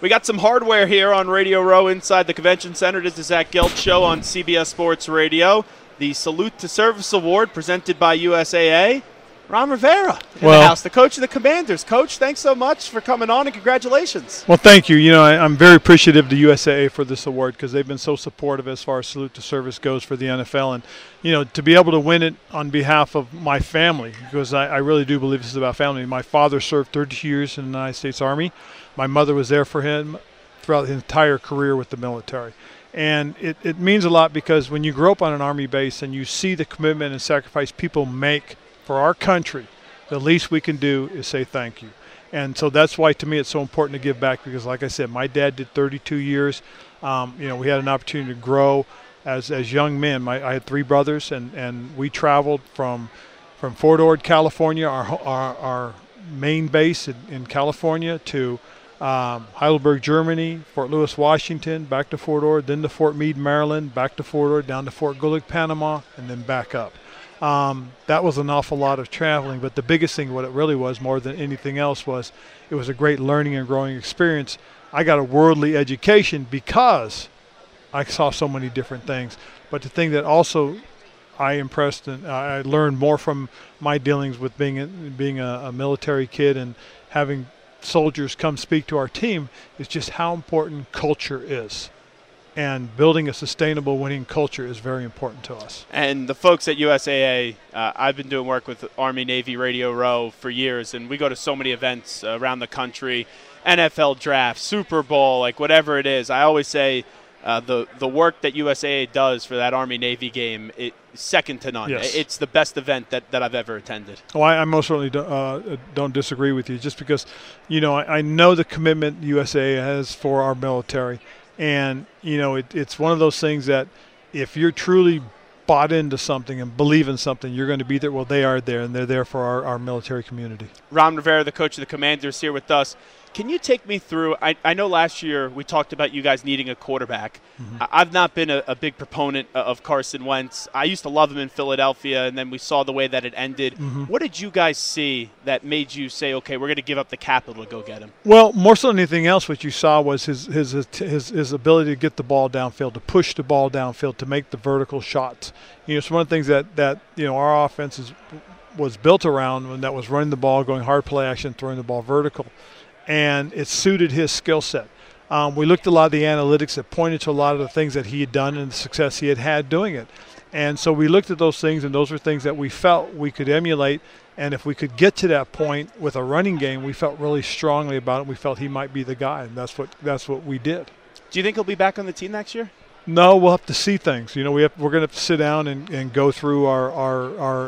We got some hardware here on Radio Row inside the Convention Center. This is the Zach Gelb Show on CBS Sports Radio. The Salute to Service Award presented by USAA. Ron Rivera in the house, the coach of the Commanders. Coach, thanks so much for coming on, and congratulations. Well, thank you. You know, I'm very appreciative to USAA for this award because they've been so supportive as far as Salute to Service goes for the NFL. And, you know, to be able to win it on behalf of my family, because I really do believe this is about family. My father served 32 years in the United States Army. My mother was there for him throughout his entire career with the military. And it means a lot because when you grow up on an Army base and you see the commitment and sacrifice people make for our country, the least we can do is say thank you. And so that's why, to me, it's so important to give back because, like I said, my dad did 32 years. You know, we had an opportunity to grow as young men. I had 3 brothers, and we traveled from Fort Ord, California, our main base in California, to Heidelberg, Germany, Fort Lewis, Washington, back to Fort Ord, then to Fort Meade, Maryland, back to Fort Ord, down to Fort Gulick, Panama, and then back up. That was an awful lot of traveling, but the biggest thing, what it really was more than anything else, was it was a great learning and growing experience. I got a worldly education because I saw so many different things. But the thing that also I impressed and I learned more from my dealings with being a military kid and having soldiers come speak to our team is just how important culture is. And building a sustainable winning culture is very important to us. And the folks at USAA, I've been doing work with Army Navy Radio Row for years, and we go to so many events around the country, NFL draft, Super Bowl, like whatever it is. I always say the work that USAA does for that Army Navy game, it's second to none. Yes. It's the best event that I've ever attended. Well, I most certainly don't disagree with you, just because, you know, I know the commitment USAA has for our military. And, you know, it's one of those things that if you're truly bought into something and believe in something, you're going to be there. Well, they are there, and they're there for our military community. Ron Rivera, the coach of the Commanders, here with us. Can you take me through – I know last year we talked about you guys needing a quarterback. Mm-hmm. I've not been a big proponent of Carson Wentz. I used to love him in Philadelphia, and then we saw the way that it ended. Mm-hmm. What did you guys see that made you say, okay, we're going to give up the capital to go get him? Well, more so than anything else, what you saw was his ability to get the ball downfield, to push the ball downfield, to make the vertical shots. You know, it's one of the things that you know, our offense was built around, when that was running the ball, going hard play action, throwing the ball vertical. And it suited his skill set. We looked at a lot of the analytics that pointed to a lot of the things that he had done and the success he had had doing it. And so we looked at those things, and those were things that we felt we could emulate. And if we could get to that point with a running game, we felt really strongly about it. We felt he might be the guy, and that's what we did. Do you think he'll be back on the team next year? No, we'll have to see things. You know, we're going to have to sit down and go through our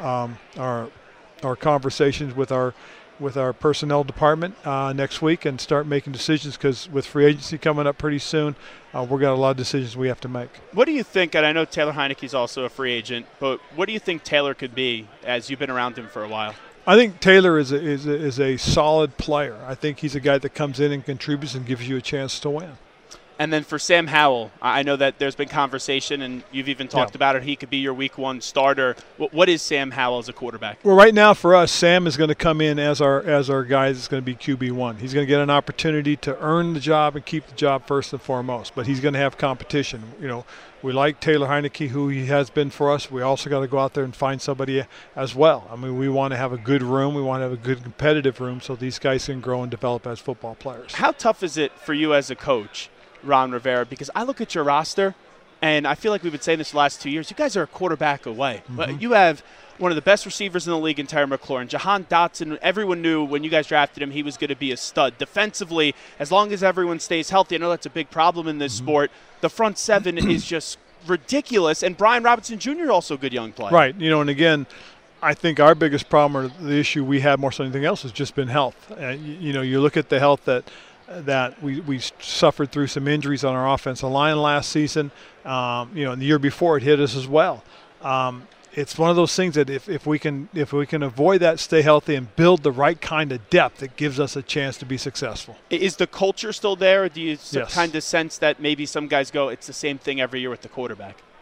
conversations with our personnel department next week and start making decisions, because with free agency coming up pretty soon, we've got a lot of decisions we have to make. What do you think, and I know Taylor Heinicke's also a free agent, but what do you think Taylor could be as you've been around him for a while? I think Taylor is a solid player. I think he's a guy that comes in and contributes and gives you a chance to win. And then for Sam Howell, I know that there's been conversation, and you've even talked about it. He could be your week 1 starter. What is Sam Howell as a quarterback? Well, right now for us, Sam is going to come in as our guy that's going to be QB1. He's going to get an opportunity to earn the job and keep the job first and foremost, but he's going to have competition. You know, we like Taylor Heinicke, who he has been for us. We also got to go out there and find somebody as well. I mean, we want to have a good room. We want to have a good competitive room so these guys can grow and develop as football players. How tough is it for you as a coach, Ron Rivera? Because I look at your roster, and I feel like we've been saying this the last 2 years. You guys are a quarterback away. Mm-hmm. You have one of the best receivers in the league in Terry McLaurin. Jahan Dotson, everyone knew when you guys drafted him he was going to be a stud. Defensively, as long as everyone stays healthy, I know that's a big problem in this sport, the front seven is just ridiculous. And Brian Robinson Jr. also a good young player. Right. You know, and again, I think our biggest problem, or the issue we have more than anything else, has just been health. You know, you look at the health that we suffered through some injuries on our offensive line last season. You know, and the year before it hit us as well. It's one of those things that if we can avoid that, stay healthy, and build the right kind of depth, it gives us a chance to be successful. Is the culture still there, or do you Yes. kind of sense that maybe some guys go, it's the same thing every year with the quarterback?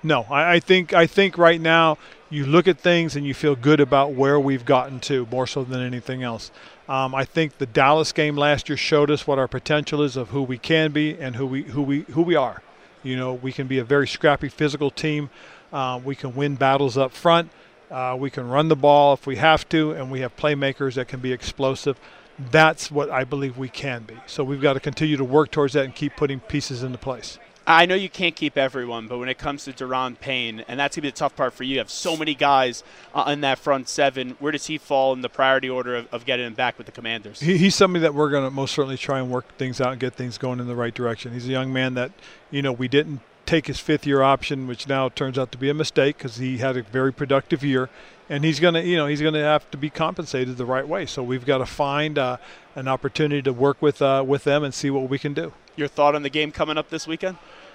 No, I think right now you look at things and you feel good about where we've gotten to, more so than anything else. I think the Dallas game last year showed us what our potential is of who we can be and who we are. You know, we can be a very scrappy physical team. We can win battles up front. We can run the ball if we have to, and we have playmakers that can be explosive. That's what I believe we can be. So we've got to continue to work towards that and keep putting pieces into place. I know you can't keep everyone, but when it comes to Daron Payne, and that's going to be the tough part for you, you have so many guys in that front seven. Where does he fall in the priority order of getting him back with the Commanders? He's somebody that we're going to most certainly try and work things out and get things going in the right direction. He's a young man that, you know, we didn't take his fifth-year option, which now turns out to be a mistake because he had a very productive year, and he's going to have to be compensated the right way. So we've got to find an opportunity to work with them and see what we can do. Your thought on the game coming up this weekend?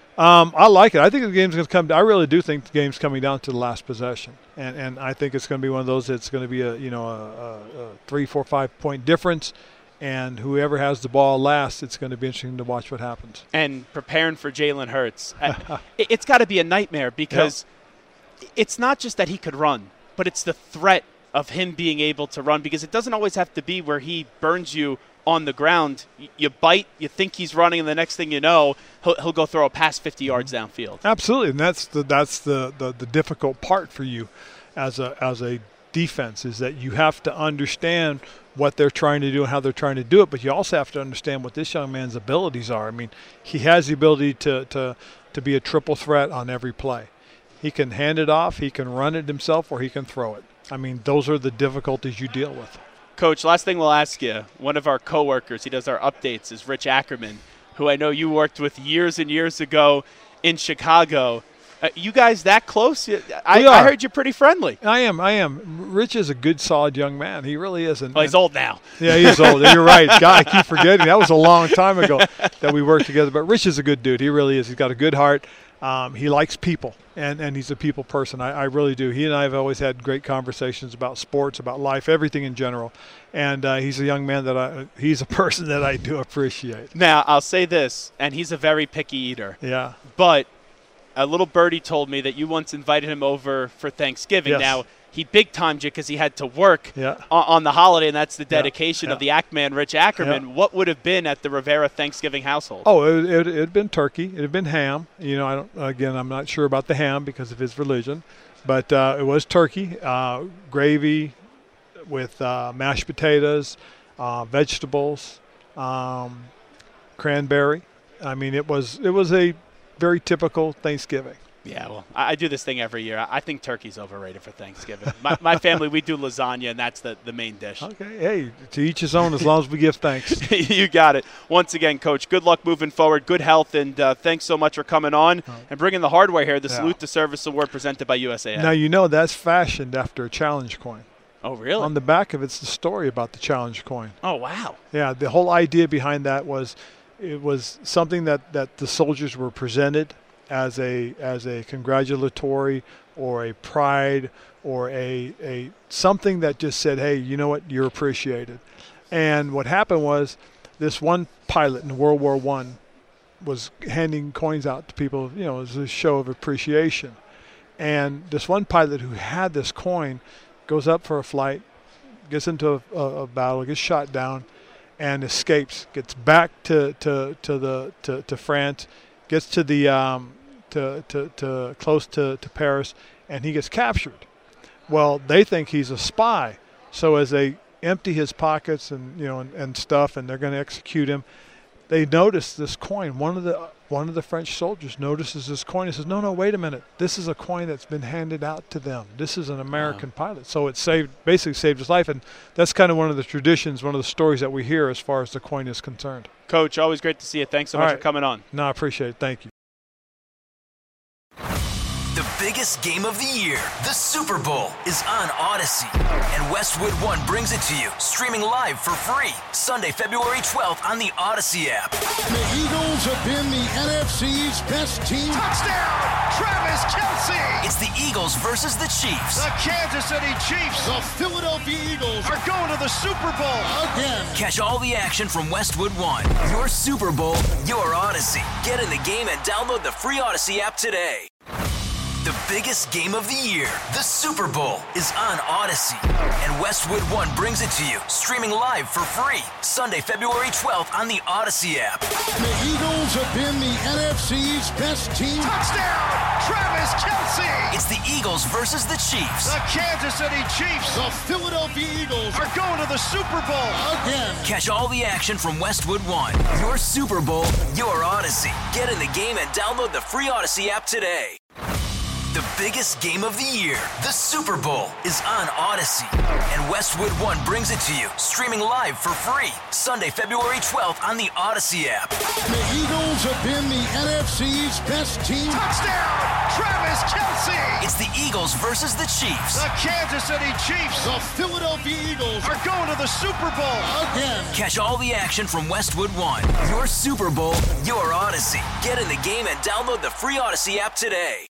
I like it. I think the game's going to come. I really do think the game's coming down to the last possession, and I think it's going to be one of those. It's going to be a 3, 4, 5 point difference, and whoever has the ball last, it's going to be interesting to watch what happens. And preparing for Jalen Hurts, it's got to be a nightmare because it's not just that he could run, but it's the threat of him being able to run, because it doesn't always have to be where he burns you on the ground. You bite, you think he's running, and the next thing you know, he'll go throw a pass 50 yards downfield. Absolutely, and that's the difficult part for you as a defense, is that you have to understand what they're trying to do and how they're trying to do it, but you also have to understand what this young man's abilities are. I mean, he has the ability to be a triple threat on every play. He can hand it off, he can run it himself, or he can throw it. I mean, those are the difficulties you deal with. Coach, last thing we'll ask you, one of our coworkers, he does our updates, is Rich Ackerman, who I know you worked with years and years ago in Chicago. You guys that close? I heard you're pretty friendly. I am. Rich is a good, solid young man. He really is. Well, he's old now. Yeah, he's old. You're right. God, I keep forgetting. That was a long time ago that we worked together. But Rich is a good dude. He really is. He's got a good heart. He likes people, and he's a people person. I really do. He and I have always had great conversations about sports, about life, everything in general. And he's a young man he's a person that I do appreciate. Now, I'll say this, and he's a very picky eater. Yeah. But a little birdie told me that you once invited him over for Thanksgiving. Yes. Now, he big-timed you because he had to work on the holiday, and that's the dedication of the Ackman, Rich Ackerman. Yeah. What would have been at the Rivera Thanksgiving household? Oh, it had been turkey. It had been ham. You know, I'm not sure about the ham because of his religion, but it was turkey, gravy with mashed potatoes, vegetables, cranberry. I mean, it was a very typical Thanksgiving. Yeah, well, I do this thing every year. I think turkey's overrated for Thanksgiving. My family, we do lasagna, and that's the main dish. Okay, hey, to each his own as long as we give thanks. You got it. Once again, Coach, good luck moving forward, good health, and thanks so much for coming on and bringing the hardware here, the Salute to Service Award presented by USAA. Now, you know that's fashioned after a challenge coin. Oh, really? On the back of it's the story about the challenge coin. Oh, wow. Yeah, the whole idea behind that was it was something that the soldiers were presented as a congratulatory or a pride or a something that just said, hey, you know what, you're appreciated. And what happened was this one pilot in World War I was handing coins out to people, you know, as a show of appreciation. And this one pilot who had this coin goes up for a flight, gets into a battle, gets shot down, and escapes, gets back to France, gets to the close to Paris, and he gets captured. Well, they think he's a spy, so as they empty his pockets and stuff, and they're going to execute him, they notice this coin. One of the French soldiers notices this coin and says, no, wait a minute. This is a coin that's been handed out to them. This is an American pilot. So it basically saved his life, and that's kind of one of the traditions, one of the stories that we hear as far as the coin is concerned. Coach, always great to see you. Thanks so much for coming on. No, I appreciate it. Thank you. The biggest game of the year, the Super Bowl, is on Odyssey. And Westwood One brings it to you, streaming live for free, Sunday, February 12th on the Odyssey app. The Eagles have been the NFC's best team. Touchdown, Travis Kelce. It's the Eagles versus the Chiefs. The Kansas City Chiefs. The Philadelphia Eagles are going to the Super Bowl again. Catch all the action from Westwood One. Your Super Bowl, your Odyssey. Get in the game and download the free Odyssey app today. The biggest game of the year, the Super Bowl, is on Odyssey. And Westwood One brings it to you, streaming live for free, Sunday, February 12th on the Odyssey app. The Eagles have been the NFC's best team. Touchdown, Travis Kelce. It's the Eagles versus the Chiefs. The Kansas City Chiefs The Philadelphia Eagles are going to the Super Bowl. again. Catch all the action from Westwood One. Your Super Bowl, your Odyssey. Get in the game and download the free Odyssey app today. The biggest game of the year, the Super Bowl, is on Odyssey. And Westwood One brings it to you, streaming live for free, Sunday, February 12th on the Odyssey app. The Eagles have been the NFC's best team. Touchdown, Travis Kelce. It's the Eagles versus the Chiefs. The Kansas City Chiefs The Philadelphia Eagles are going to the Super Bowl. again. Catch all the action from Westwood One. Your Super Bowl, your Odyssey. Get in the game and download the free Odyssey app today.